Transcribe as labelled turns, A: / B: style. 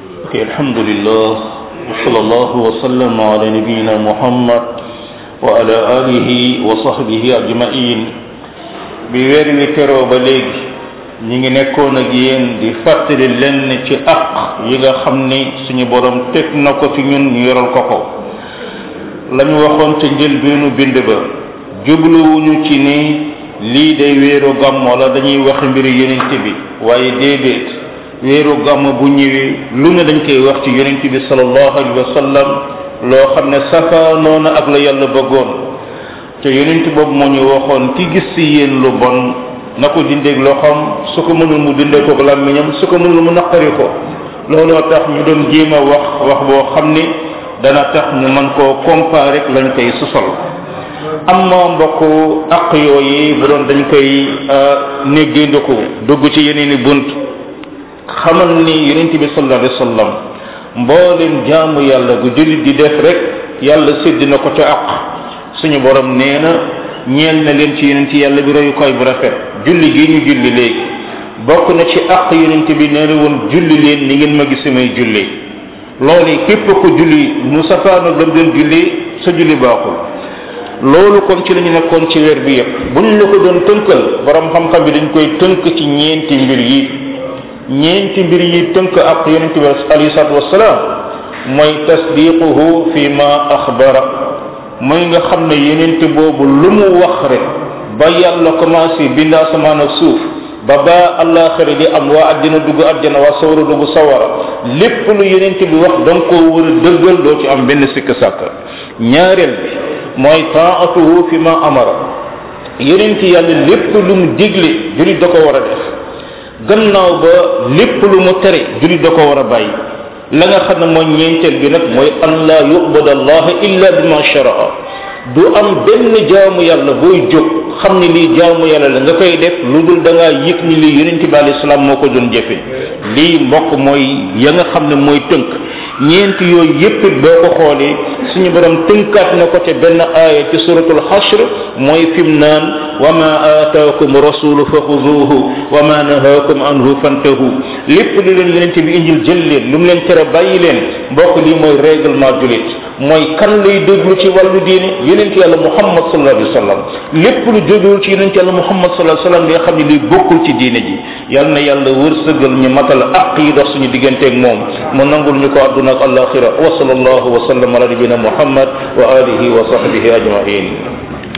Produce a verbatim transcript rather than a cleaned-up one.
A: ok alhamdulillah wa sallallahu wa sallam ala nabiyyina muhammad wa ala alihi wa sahbihi ajma'in bi weer wi teroo ba léegi ñi ngi nekkoon ak yéen di fàttali lenn ci aq yi nga xam ni suñu borom teg na ko ci ñun ñu yoral ko ko lañu waxoon ca njëlbeenu bind ba jubluwuñu ci ni lii day weeru gàmm wala dañuy wax mbiri yonent bi waaye déedéet weeru gàmm bu ñëwee lu ne dañ koy wax ci yonent bi sallallahu alayhi wa sallam loo xam ne safaanoo na ak la yàlla bëggoon te yonent boobu moo ñu waxoon ki gis ci yéen lu bon na ko dindeeg loxoom su ko mënul mu dindee ko làmmiñam su ko mënul mu naqari ko looloo tax ñu doon jéem a wax wax boo xam ni dana tax ñu mën koo comparer ak lañ koy susol amma mbokku aq yooyu bu doon dañ koy néggandiku dugg ci yeneeni bunt xamal ni yonent bi sallallahu alayhi wa sallam mboolem jaamu yàlla gu jullit di def rek yàlla sédd na ko ca aq suñu borom nee na ñeel na leen ci yonent yàlla bi royukaay bu rafet julli gi ñu julli léegi bokk na ci aq yonent bi nee na woon julli leen ni ngeen ma gis may julli loolu képp ko julli mu safaano lam doon julli sa julli baaxul loolu kon ci la ñu nekkoon ci weer bi yëpp buñ la ko doon tënkal borom xam-xam bi dañ koy tënk ci ñeenti mbir yi ñeenti mbir yi tënk ak yonente bi alayhi salaatu wassalaam mooy tasdiquhu fi ma axbara mooy nga xam ne yonente boobu lu mu wax rek ba yàlla commencé bind asamaan ak suuf ba ba àllaaxira di am waa àddina dugg àjjana waa sawara dugg sawara lépp lu yonente bi wax danga koo war a dëggal doo ci am benn sikk sàkk ñaareel bi mooy taatuhu fi ma amara yonente yàlla lépp lu mu digle julit da ko war a def gannaaw ba lépp lu mu tere julit da ko war a bàyyi la nga xam ne mooy ñeenteel bi nag mooy an laa yu'bada allah illa bima sharaa du am benn jaamu yàlla booy jóg xam ni lii jaamu yàlla la nga koy def lu dul da ngaa yëg ni lii yonente bi alayhi salaam moo ko doon jëfe lii mbokk mooy ya nga xam ne mooy tënk ñeent yooyu yépp boo ko xoolee suñu borom tënkaat na ko ca benn aaya ci suratul hashr mooy fim naan wa ma aataakum rasulu fa xuzuuhu wa ma nahaakum anhu fantahu lépp lu leen yonente bi indil jël leen lu mu leen tere bàyyi leen mbokk lii mooy règlement julit mooy kan lay déglu ci wàllu diine yonente yàlla muhammad sallallahu alayhi wa sallam lépp lu jógewul ci yonente yàlla muhammad sallallahu alayhi wa sallam nga xam ne lii bokkul ci diine ji yal na yàlla wërsëgal ñu matal aq yi dox suñu digganteeg moom mu nangul ñu ko àdduna ak alaxira wa sallallahu wa sallam ala nabina muhammad wa alihi wa sahbihi ajmain